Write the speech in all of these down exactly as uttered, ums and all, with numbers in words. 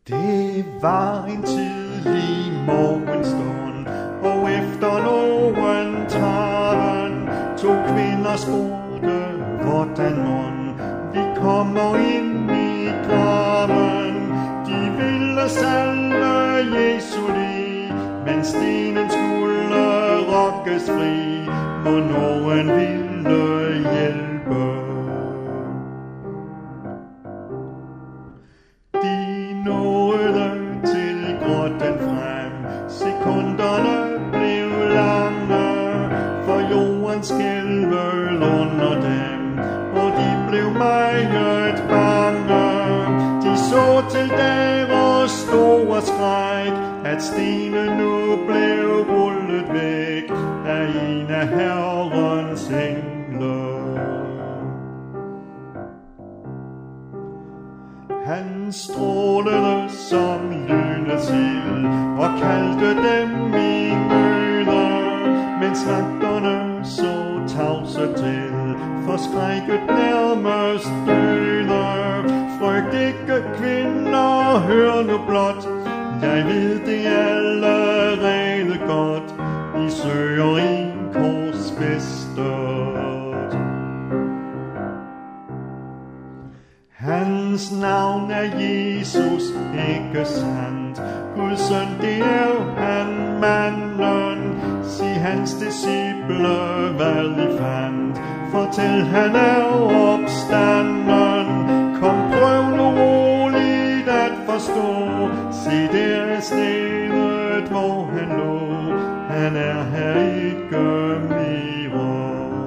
Det var en tidlig morgenstund, og efter nogen traven, to kvinder spurgte, hvordan mon vi kommer ind i graven. De ville salve Jesu lig, men stenen skulle rokkes fri, må nogen ville hjælpe. De nåede til grotten frem, sekunderne blev lange, for jorden skælvede under dem, og de blev meget bange. De så til deres store skræk, at stenen nu blev rullet væk af en af Herrens engle. Han strålede som lynets ild og kaldte dem i møde, mens vagterne så tavse til, forskrækket nærmest døde. Frygt ikke, kvinder, hør nu blot, jeg ved det allerede godt, I søger en korsfæstet. Hans navn er Jesus, ikke sandt? Guds søn, det er han manden. Sig hans disciple, hvad I fandt. Fortæl, han er opstanden. Kom, prøv nu roligt at forstå. Se, der er stedet, hvor han lå. Han er her ikke mere.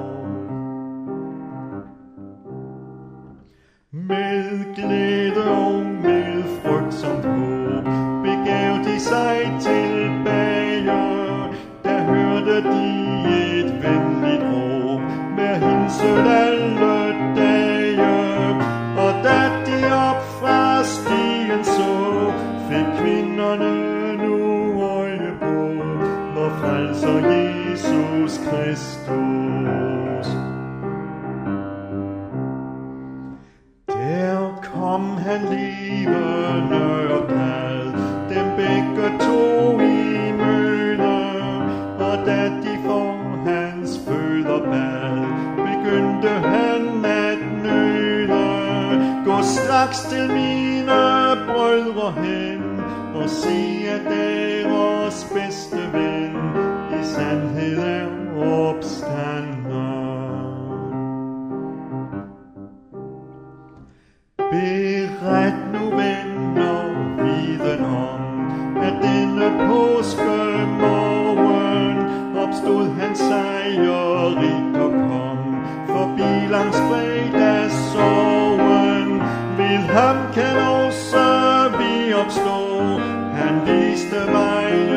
Med glæde og med frygtsomt håb begav de sig tilbage. Der hørte de et venligt råb, vær hilset alle dage. Og da de op fra stien så, fik kvinderne nu øje på vor frelser Jesus Kristus. Der kom han levende og glad, dem begge to i møde, og da de for hans fødder bad, begyndte han at nøde. Gå straks til mine brødre hen, og se at deres bedste ven i sandhed er opstanden. Beret nu venner viden om, at denne påskemorgen opstod han sejrigt og kom forbi langs fredagssorgen. Ved ham kan også vi opstå, han viste vejen